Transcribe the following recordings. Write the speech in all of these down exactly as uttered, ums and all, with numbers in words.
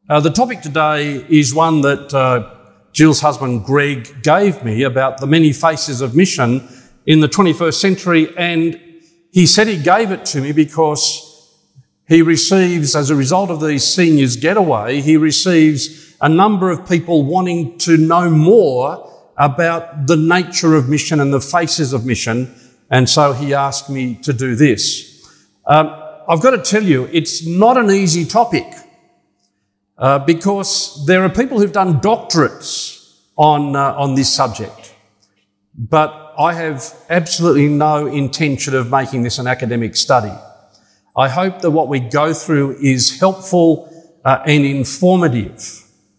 Uh, the topic today is one that uh, Jill's husband Greg gave me about the many faces of mission in the twenty-first century, and he said he gave it to me because he receives, as a result of the seniors getaway, he receives a number of people wanting to know more about the nature of mission and the faces of mission, and so he asked me to do this. Um, I've got to tell you, it's not an easy topic. Uh, because there are people who've done doctorates on uh, on this subject, but I have absolutely no intention of making this an academic study. I hope that what we go through is helpful uh, and informative.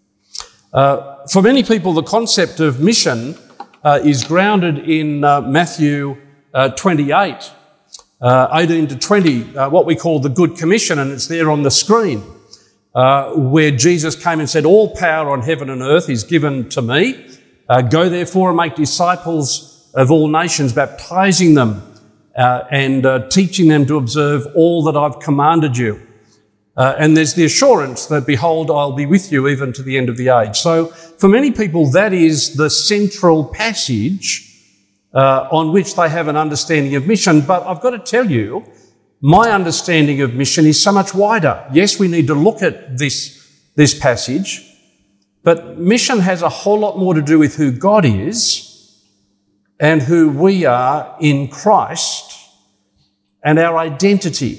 Uh, for many people, the concept of mission uh, is grounded in uh, Matthew uh, twenty-eight, uh, eighteen to twenty, uh, what we call the Good Commission, and it's there on the screen. Uh, where Jesus came and said, all power on heaven and earth is given to me. Uh, go therefore and make disciples of all nations, baptizing them uh, and uh, teaching them to observe all that I've commanded you. Uh, and there's the assurance that, behold, I'll be with you even to the end of the age. So for many people, that is the central passage uh, on which they have an understanding of mission. But I've got to tell you, my understanding of mission is so much wider. Yes, we need to look at this, this passage, but mission has a whole lot more to do with who God is and who we are in Christ and our identity.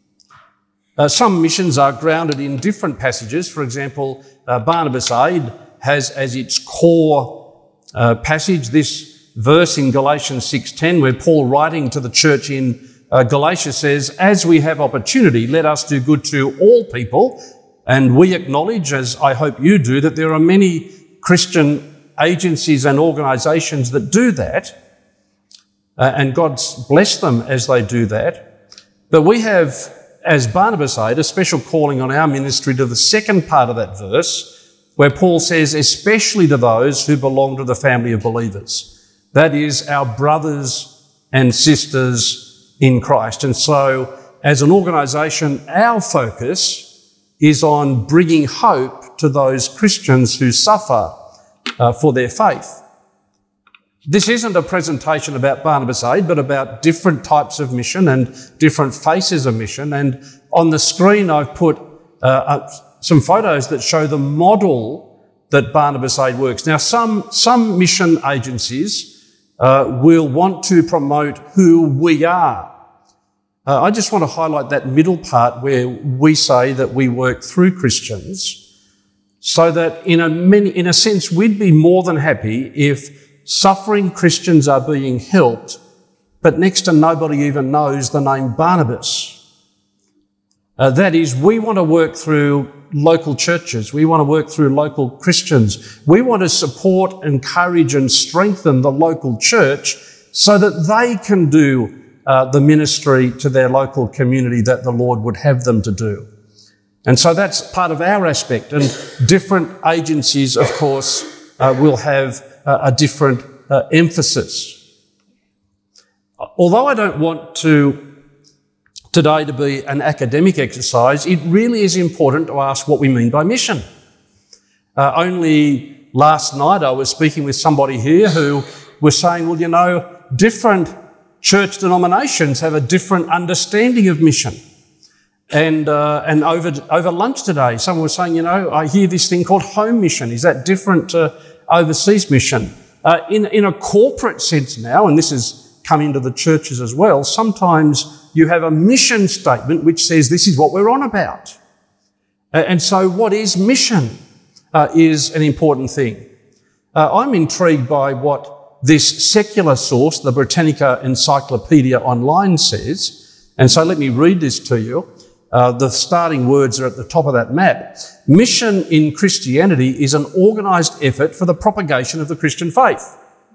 Uh, some missions are grounded in different passages. For example, uh, Barnabas Aid has as its core uh, passage this verse in Galatians six ten, where Paul, writing to the church in Uh, Galatia says, as we have opportunity, let us do good to all people. And we acknowledge, as I hope you do, that there are many Christian agencies and organisations that do that. Uh, and God's blessed them as they do that. But we have, as Barnabas Aid, a special calling on our ministry to the second part of that verse, where Paul says, especially to those who belong to the family of believers. That is, our brothers and sisters in Christ. And so, as an organisation, our focus is on bringing hope to those Christians who suffer uh, for their faith. This isn't a presentation about Barnabas Aid, but about different types of mission and different faces of mission. And on the screen, I've put uh, uh, some photos that show the model that Barnabas Aid works. Now, some, some mission agencies uh, will want to promote who we are. Uh, I just want to highlight that middle part where we say that we work through Christians, so that in a, many, in a sense we'd be more than happy if suffering Christians are being helped, but next to nobody even knows the name Barnabas. Uh, that is, we want to work through local churches. We want to work through local Christians. We want to support, encourage and strengthen the local church so that they can do Uh, the ministry to their local community that the Lord would have them to do. And so that's part of our aspect. And different agencies, of course, uh, will have uh, a different uh, emphasis. Although I don't want to today to be an academic exercise, it really is important to ask what we mean by mission. Uh, only last night I was speaking with somebody here who was saying, well, you know, different church denominations have a different understanding of mission. And uh, and over over lunch today, someone was saying, you know, I hear this thing called home mission. Is that different to overseas mission? Uh, in, in a corporate sense now, and this has come into the churches as well, sometimes you have a mission statement which says this is what we're on about. Uh, and so what is mission uh, is an important thing. Uh, I'm intrigued by what this secular source, the Britannica Encyclopedia Online, says, and so let me read this to you. Uh, the starting words are at the top of that map. Mission in Christianity is an organised effort for the propagation of the Christian faith.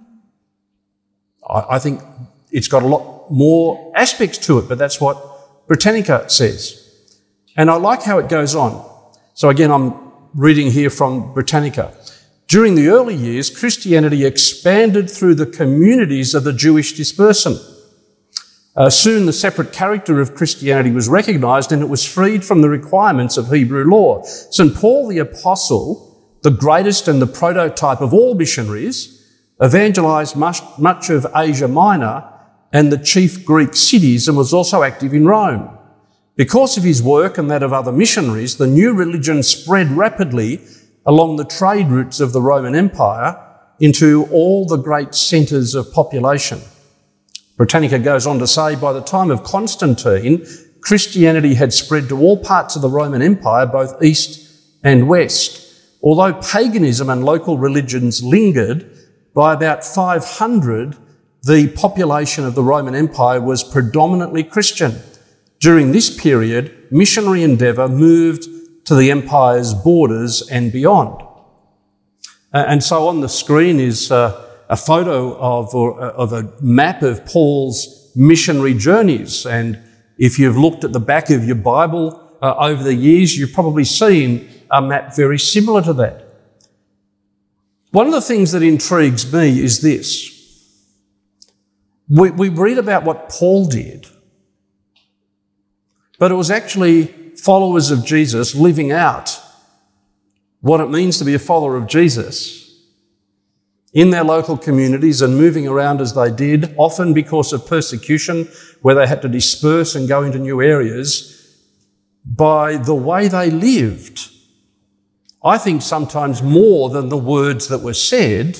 I, I think it's got a lot more aspects to it, but that's what Britannica says. And I like how it goes on. So again, I'm reading here from Britannica. During the early years, Christianity expanded through the communities of the Jewish dispersion. Uh, soon the separate character of Christianity was recognised and it was freed from the requirements of Hebrew law. Saint Paul the Apostle, the greatest and the prototype of all missionaries, evangelised much, much of Asia Minor and the chief Greek cities and was also active in Rome. Because of his work and that of other missionaries, the new religion spread rapidly along the trade routes of the Roman Empire into all the great centres of population. Britannica goes on to say, by the time of Constantine, Christianity had spread to all parts of the Roman Empire, both east and west. Although paganism and local religions lingered, by about five hundred, the population of the Roman Empire was predominantly Christian. During this period, missionary endeavour moved to the empire's borders and beyond. Uh, and so on the screen is uh, a photo of, or, uh, of a map of Paul's missionary journeys. And if you've looked at the back of your Bible uh, over the years, you've probably seen a map very similar to that. One of the things that intrigues me is this. We, we read about what Paul did, but it was actually followers of Jesus living out what it means to be a follower of Jesus in their local communities and moving around as they did, often because of persecution, where they had to disperse and go into new areas, by the way they lived. I think sometimes more than the words that were said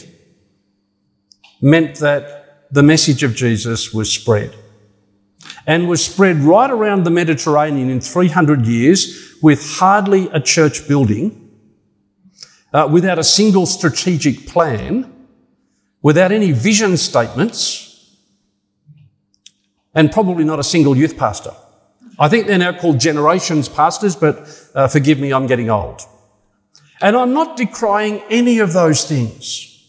meant that the message of Jesus was spread. And was spread right around the Mediterranean in three hundred years with hardly a church building, uh, without a single strategic plan, without any vision statements, and probably not a single youth pastor. I think they're now called generations pastors, but uh, forgive me, I'm getting old. And I'm not decrying any of those things.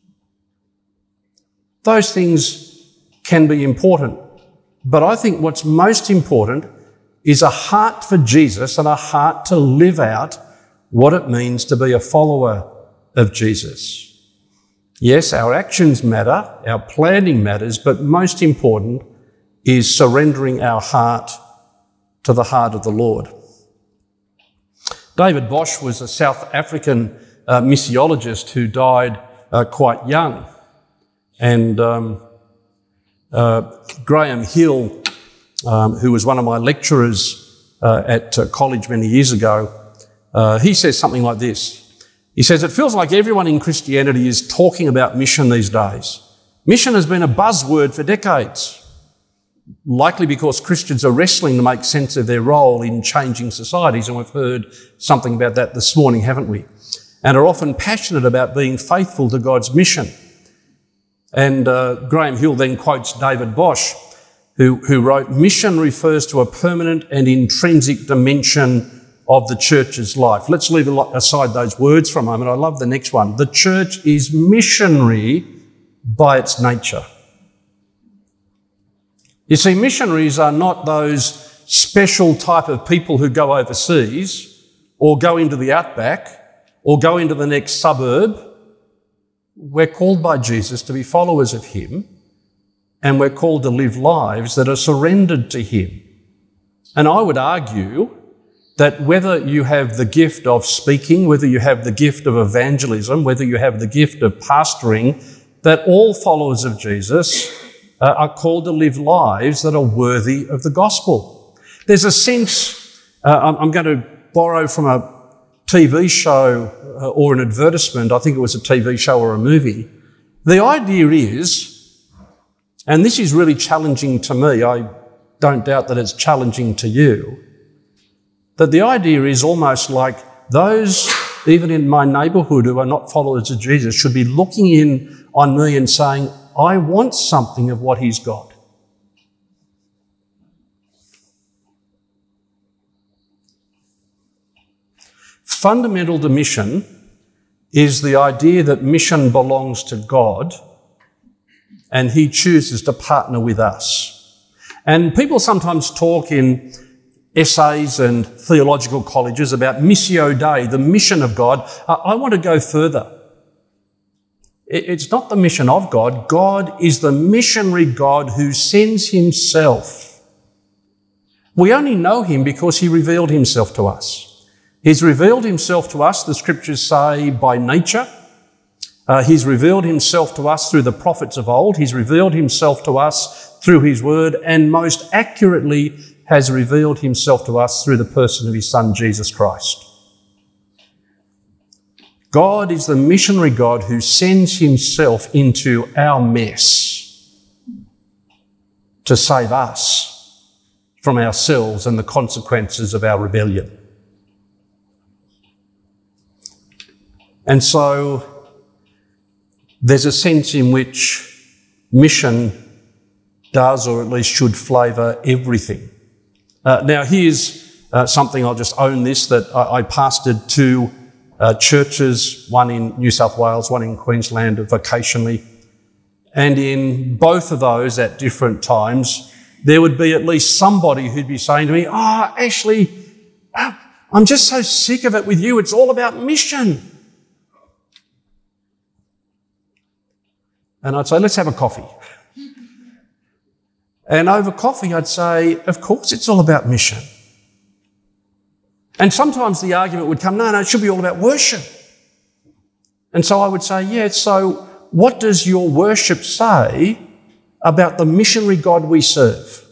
Those things can be important. But I think what's most important is a heart for Jesus and a heart to live out what it means to be a follower of Jesus. Yes, our actions matter, our planning matters, but most important is surrendering our heart to the heart of the Lord. David Bosch was a South African uh, missiologist who died uh, quite young. And um, uh, Graham Hill, um, who was one of my lecturers uh, at uh, college many years ago, uh, he says something like this. He says, it feels like everyone in Christianity is talking about mission these days. Mission has been a buzzword for decades, likely because Christians are wrestling to make sense of their role in changing societies, and we've heard something about that this morning, haven't we? And are often passionate about being faithful to God's mission. And uh, Graham Hill then quotes David Bosch, who, who wrote, mission refers to a permanent and intrinsic dimension of the church's life. Let's leave aside those words for a moment. I love the next one. The church is missionary by its nature. You see, missionaries are not those special type of people who go overseas or go into the outback or go into the next suburb. We're called by Jesus to be followers of him, and we're called to live lives that are surrendered to him. And I would argue that whether you have the gift of speaking, whether you have the gift of evangelism, whether you have the gift of pastoring, that all followers of Jesus uh, are called to live lives that are worthy of the gospel. There's a sense, uh, I'm going to borrow from a T V show uh, or an advertisement, I think it was a T V show or a movie. The idea is, and this is really challenging to me, I don't doubt that it's challenging to you, that the idea is almost like those, even in my neighbourhood, who are not followers of Jesus, should be looking in on me and saying, I want something of what he's got. Fundamental to mission is the idea that mission belongs to God and he chooses to partner with us. And people sometimes talk in essays and theological colleges about Missio Dei, the mission of God. I want to go further. It's not the mission of God. God is the missionary God who sends himself. We only know him because he revealed himself to us. He's revealed himself to us, the scriptures say, by nature. Uh, he's revealed himself to us through the prophets of old. He's revealed himself to us through his word, and most accurately has revealed himself to us through the person of his Son, Jesus Christ. God is the missionary God who sends himself into our mess to save us from ourselves and the consequences of our rebellion. And so there's a sense in which mission does, or at least should, flavour everything. Uh, now here's uh, something, I'll just own this, that I, I pastored two Uh, churches, one in New South Wales, one in Queensland, vocationally. And in both of those at different times, there would be at least somebody who'd be saying to me, oh, Ashley, I'm just so sick of it with you. It's all about mission. And I'd say, let's have a coffee. And over coffee, I'd say, of course it's all about mission. And sometimes the argument would come, no, no, it should be all about worship. And so I would say, yeah, so what does your worship say about the missionary God we serve?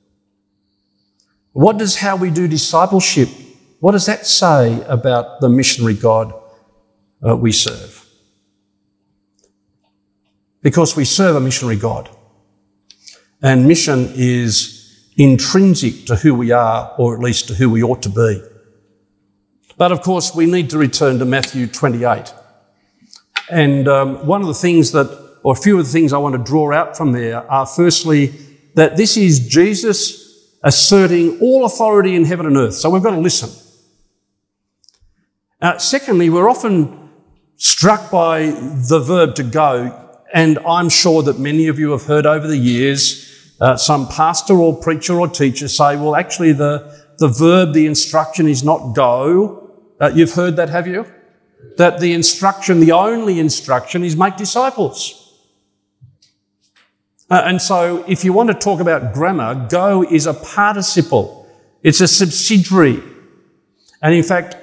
What does how we do discipleship, what does that say about the missionary God uh, we serve? Because we serve a missionary God. And mission is intrinsic to who we are, or at least to who we ought to be. But of course, we need to return to Matthew twenty-eight. And um, one of the things that, or a few of the things I want to draw out from there are, firstly, that this is Jesus asserting all authority in heaven and earth. So we've got to listen. Uh, secondly, we're often struck by the verb to go, and I'm sure that many of you have heard over the years uh, some pastor or preacher or teacher say, well, actually the, the verb, the instruction is not go. Uh, you've heard that, have you? That the instruction, the only instruction, is make disciples. Uh, and so if you want to talk about grammar, go is a participle. It's a subsidiary. And in fact,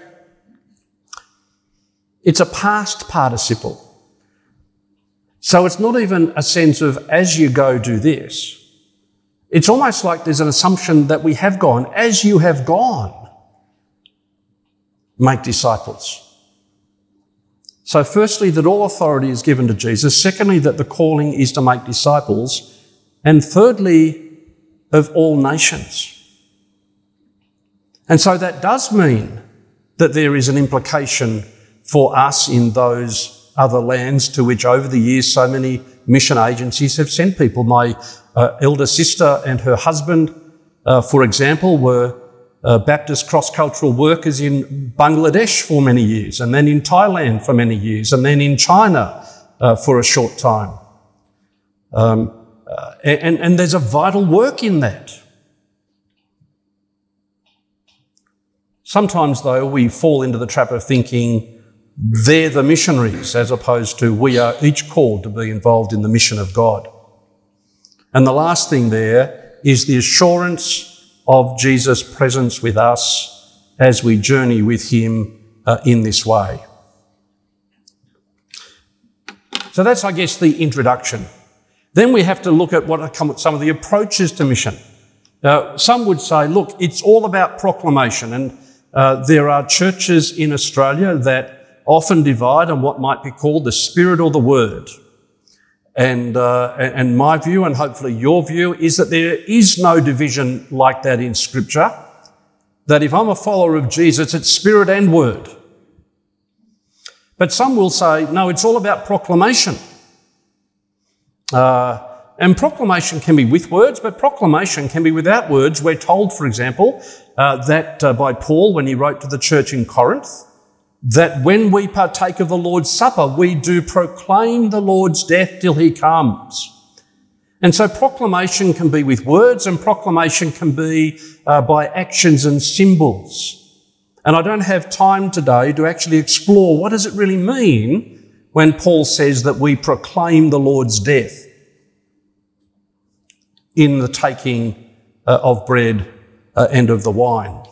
it's a past participle. So it's not even a sense of, as you go, do this. It's almost like there's an assumption that we have gone, as you have gone, make disciples. So firstly, that all authority is given to Jesus. Secondly, that the calling is to make disciples. And thirdly, of all nations. And so that does mean that there is an implication for us in those other lands to which over the years so many mission agencies have sent people. My uh, elder sister and her husband, uh, for example, were Uh, Baptist cross-cultural workers in Bangladesh for many years, and then in Thailand for many years, and then in China uh, for a short time. Um, uh, and, and there's a vital work in that. Sometimes, though, we fall into the trap of thinking they're the missionaries, as opposed to we are each called to be involved in the mission of God. And the last thing there is the assurance of Jesus' presence with us as we journey with him uh, in this way. So that's, I guess, the introduction. Then we have to look at what are some of the approaches to mission. Uh, some would say, look, it's all about proclamation, and uh, there are churches in Australia that often divide on what might be called the spirit or the word. And, uh, and my view, and hopefully your view, is that there is no division like that in Scripture. That if I'm a follower of Jesus, it's spirit and word. But some will say, no, it's all about proclamation. Uh, and proclamation can be with words, but proclamation can be without words. We're told, for example, uh, that uh, by Paul when he wrote to the church in Corinth, that when we partake of the Lord's Supper, we do proclaim the Lord's death till he comes. And so proclamation can be with words, and proclamation can be uh, by actions and symbols. And I don't have time today to actually explore what does it really mean when Paul says that we proclaim the Lord's death in the taking uh, of bread uh, and of the wine.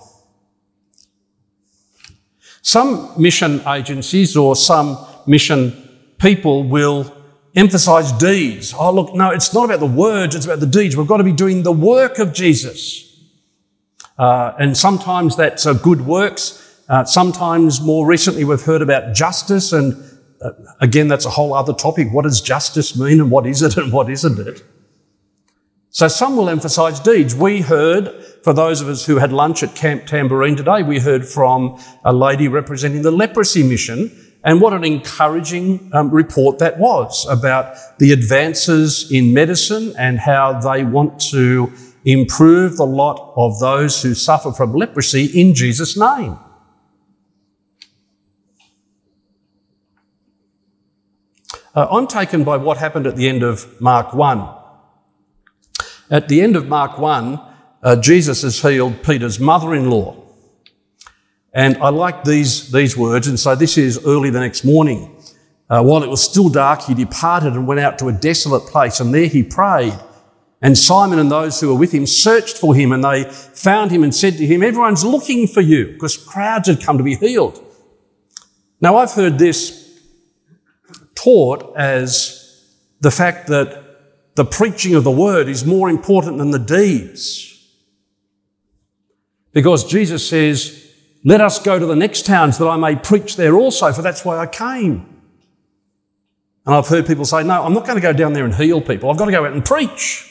Some mission agencies or some mission people will emphasise deeds. Oh, look, no, it's not about the words, it's about the deeds. We've got to be doing the work of Jesus. Uh, and sometimes that's uh, good works. Uh, sometimes, more recently, we've heard about justice. And uh, again, that's a whole other topic. What does justice mean and what is it and what isn't it? So some will emphasise deeds. We heard, for those of us who had lunch at Camp Tambourine today, we heard from a lady representing the leprosy mission, and what an encouraging um, report that was about the advances in medicine and how they want to improve the lot of those who suffer from leprosy in Jesus' name. Uh, I'm taken by what happened at the end of Mark one. At the end of Mark one, uh, Jesus has healed Peter's mother-in-law. And I like these, these words, and so this is early the next morning. Uh, while it was still dark, he departed and went out to a desolate place, and there he prayed. And Simon and those who were with him searched for him, and they found him and said to him, "Everyone's looking for you," because crowds had come to be healed. Now, I've heard this taught as the fact that the preaching of the word is more important than the deeds. Because Jesus says, "Let us go to the next towns that I may preach there also, for that's why I came." And I've heard people say, "No, I'm not going to go down there and heal people. I've got to go out and preach."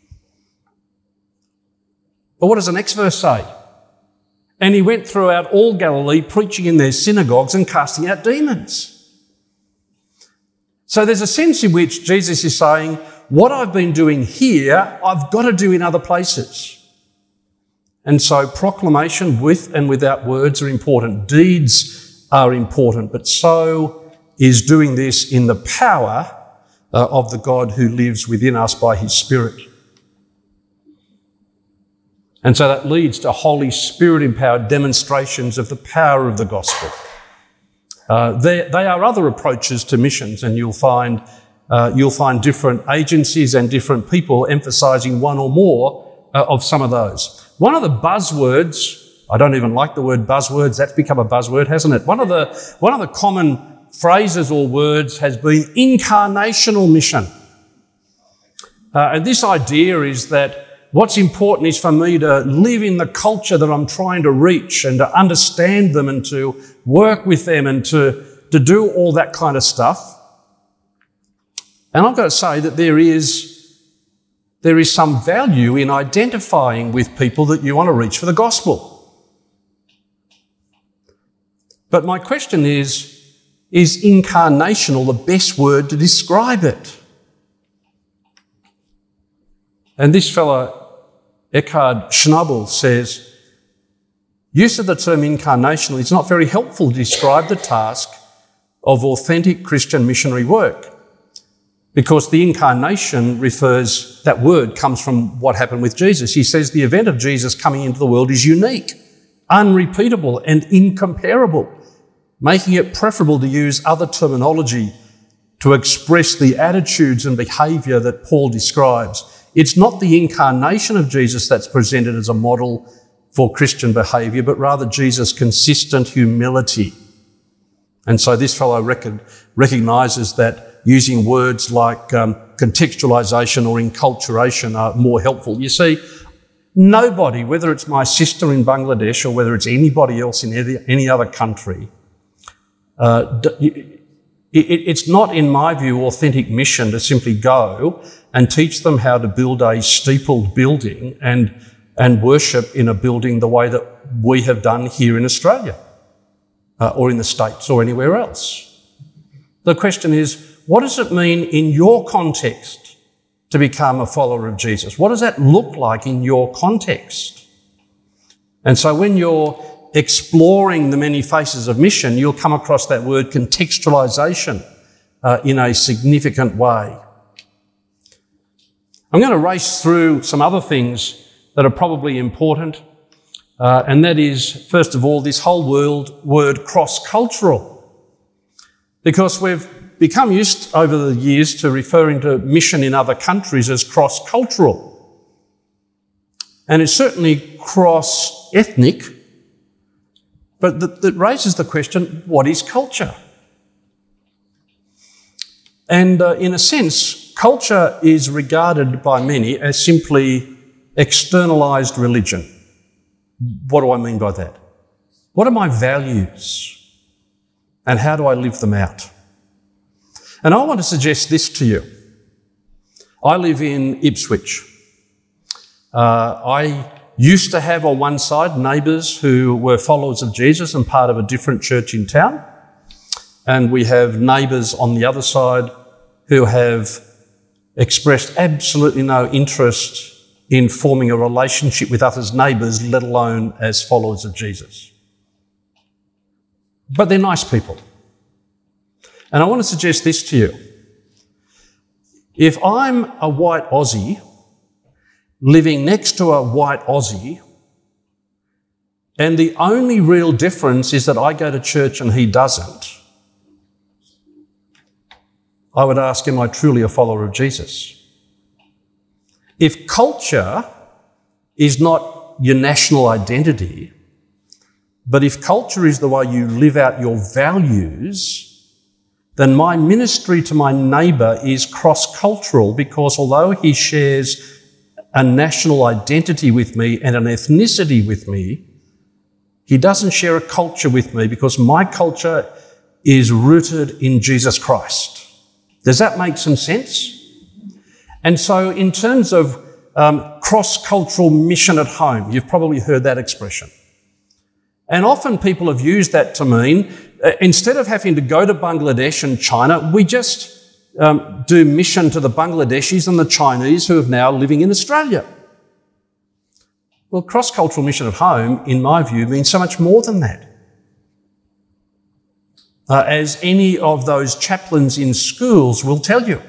But what does the next verse say? "And he went throughout all Galilee, preaching in their synagogues and casting out demons." So there's a sense in which Jesus is saying, what I've been doing here, I've got to do in other places. And so proclamation with and without words are important. Deeds are important, but so is doing this in the power uh, of the God who lives within us by his Spirit. And so that leads to Holy Spirit-empowered demonstrations of the power of the gospel. Uh, they, they are other approaches to missions, and you'll find uh, you'll find different agencies and different people emphasising one or more uh, of some of those. One of the buzzwords, I don't even like the word buzzwords, that's become a buzzword, hasn't it? One of the one of the common phrases or words has been incarnational mission. Uh, and this idea is that what's important is for me to live in the culture that I'm trying to reach and to understand them and to work with them and to, to do all that kind of stuff. And I've got to say that there is, there is some value in identifying with people that you want to reach for the gospel. But my question is, is incarnational the best word to describe it? And this fellow, Eckhard Schnabel, says, use of the term incarnational is not very helpful to describe the task of authentic Christian missionary work, because the incarnation refers, that word comes from what happened with Jesus. He says the event of Jesus coming into the world is unique, unrepeatable and incomparable, making it preferable to use other terminology to express the attitudes and behaviour that Paul describes. It's not the incarnation of Jesus that's presented as a model for Christian behaviour, but rather Jesus' consistent humility. And so this fellow reckon, recognises that using words like um, contextualisation or enculturation are more helpful. You see, nobody, whether it's my sister in Bangladesh or whether it's anybody else in any, any other country, uh, it, it's not, in my view, authentic mission to simply go and teach them how to build a steepled building and, and worship in a building the way that we have done here in Australia uh, or in the States or anywhere else. The question is, what does it mean in your context to become a follower of Jesus? What does that look like in your context? And so when you're exploring the many faces of mission, you'll come across that word contextualisation uh, in a significant way. I'm going to race through some other things that are probably important, uh, and that is, first of all, this whole world, word cross-cultural. Because we've become used over the years to referring to mission in other countries as cross-cultural. And it's certainly cross-ethnic, but that, that raises the question, what is culture? And uh, in a sense, culture is regarded by many as simply externalised religion. What do I mean by that? What are my values? And how do I live them out? And I want to suggest this to you. I live in Ipswich. Uh, I used to have on one side neighbours who were followers of Jesus and part of a different church in town. And we have neighbours on the other side who have expressed absolutely no interest in forming a relationship with us as neighbours, let alone as followers of Jesus. But they're nice people. And I want to suggest this to you. If I'm a white Aussie living next to a white Aussie, and the only real difference is that I go to church and he doesn't, I would ask, am I truly a follower of Jesus? If culture is not your national identity, but if culture is the way you live out your values, then my ministry to my neighbour is cross-cultural, because although he shares a national identity with me and an ethnicity with me, he doesn't share a culture with me, because my culture is rooted in Jesus Christ. Does that make some sense? And so in terms of um, cross-cultural mission at home, you've probably heard that expression. And often people have used that to mean, uh, instead of having to go to Bangladesh and China, we just um, do mission to the Bangladeshis and the Chinese who are now living in Australia. Well, cross-cultural mission at home, in my view, means so much more than that. Uh, as any of those chaplains in schools will tell you.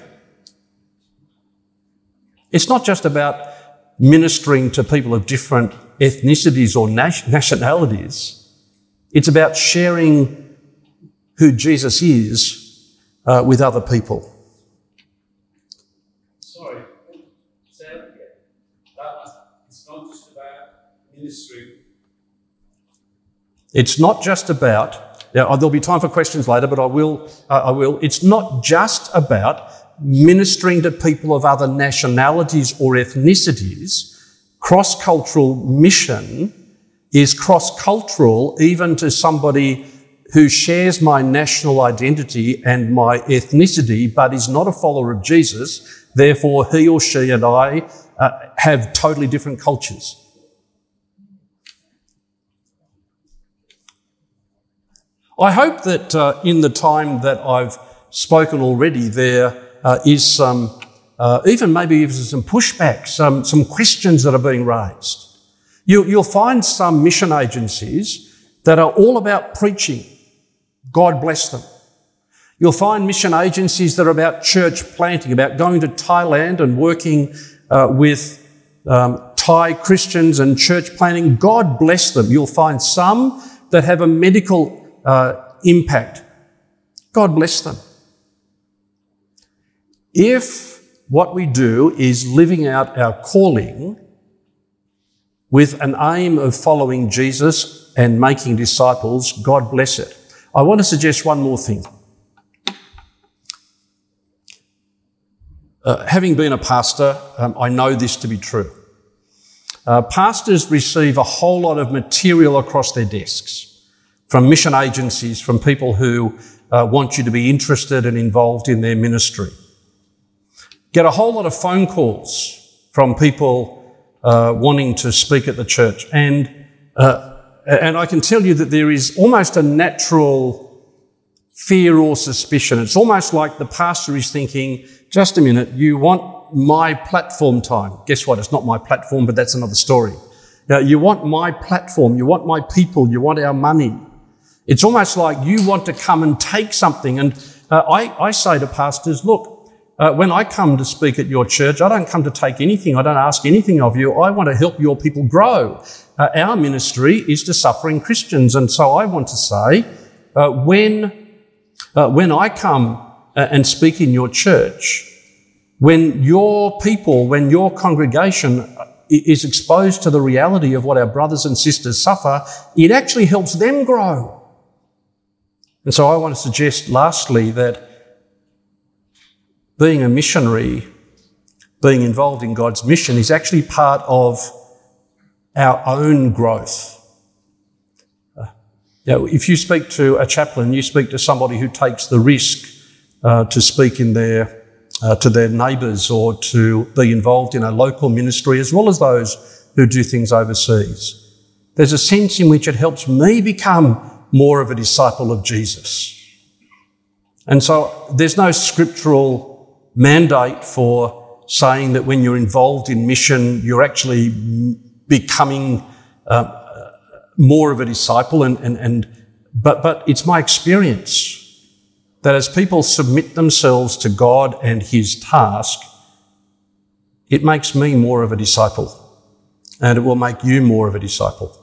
It's not just about ministering to people of different ethnicities or nationalities. It's about sharing who Jesus is uh, with other people. Sorry, say it again. It's not just about ministry. It's not just about, now, there'll be time for questions later, but I will, uh, I will. It's not just about ministering to people of other nationalities or ethnicities. Cross-cultural mission is cross-cultural even to somebody who shares my national identity and my ethnicity but is not a follower of Jesus. Therefore, he or she and I uh, have totally different cultures. I hope that uh, in the time that I've spoken already, there uh, is some, uh, even maybe even some pushback, some, some questions that are being raised. You, you'll find some mission agencies that are all about preaching. God bless them. You'll find mission agencies that are about church planting, about going to Thailand and working uh, with um, Thai Christians and church planting. God bless them. You'll find some that have a medical Uh, impact. God bless them. If what we do is living out our calling with an aim of following Jesus and making disciples, God bless it. I want to suggest one more thing. Uh, having been a pastor, um, I know this to be true. Uh, pastors receive a whole lot of material across their desks from mission agencies, from people who uh, want you to be interested and involved in their ministry. Get a whole lot of phone calls from people uh, wanting to speak at the church. And, uh, and I can tell you that there is almost a natural fear or suspicion. It's almost like the pastor is thinking, just a minute, you want my platform time. Guess what? It's not my platform, but that's another story. Now, you want my platform, you want my people, you want our money. It's almost like you want to come and take something. And uh, I, I say to pastors, look, uh, when I come to speak at your church, I don't come to take anything. I don't ask anything of you. I want to help your people grow. Uh, our ministry is to suffering Christians. And so I want to say, uh, when, uh, when I come and speak in your church, when your people, when your congregation is exposed to the reality of what our brothers and sisters suffer, it actually helps them grow. And so I want to suggest, lastly, that being a missionary, being involved in God's mission, is actually part of our own growth. Uh, you know, if you speak to a chaplain, you speak to somebody who takes the risk uh, to speak in their, uh, to their neighbours or to be involved in a local ministry, as well as those who do things overseas. There's a sense in which it helps me become more of a disciple of Jesus. And so there's no scriptural mandate for saying that when you're involved in mission, you're actually becoming uh, more of a disciple. And, and, and but, but it's my experience that as people submit themselves to God and his task, it makes me more of a disciple, and it will make you more of a disciple.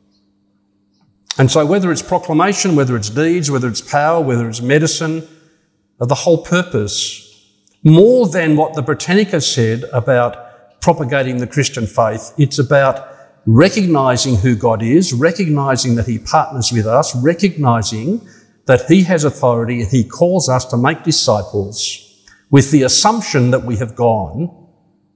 And so whether it's proclamation, whether it's deeds, whether it's power, whether it's medicine, the whole purpose, more than what the Britannica said about propagating the Christian faith, it's about recognising who God is, recognising that he partners with us, recognising that he has authority and he calls us to make disciples with the assumption that we have gone.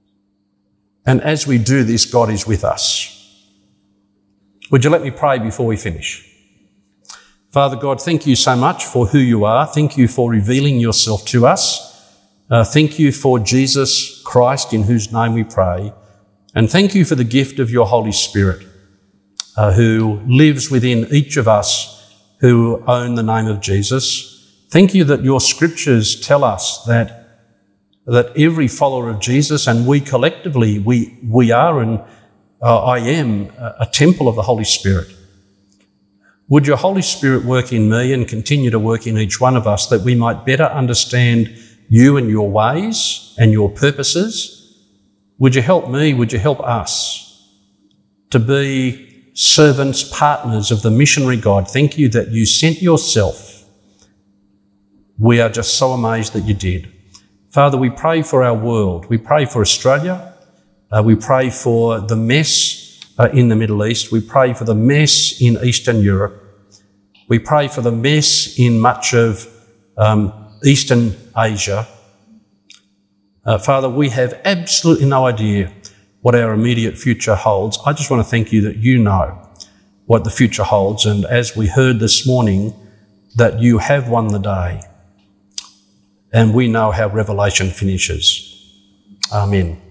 And as we do this, God is with us. Would you let me pray before we finish? Father God, thank you so much for who you are. Thank you for revealing yourself to us. Uh, thank you for Jesus Christ, in whose name we pray. And thank you for the gift of your Holy Spirit, uh, who lives within each of us who own the name of Jesus. Thank you that your scriptures tell us that, that every follower of Jesus, and we collectively, we, we are and Uh, I am a temple of the Holy Spirit. Would your Holy Spirit work in me and continue to work in each one of us, that we might better understand you and your ways and your purposes? Would you help me, would you help us to be servants, partners of the missionary God? Thank you that you sent yourself. We are just so amazed that you did. Father, we pray for our world. We pray for Australia. Uh, we pray for the mess uh, in the Middle East. We pray for the mess in Eastern Europe. We pray for the mess in much of um, Eastern Asia. Uh, Father, we have absolutely no idea what our immediate future holds. I just want to thank you that you know what the future holds. And as we heard this morning, that you have won the day. And we know how Revelation finishes. Amen.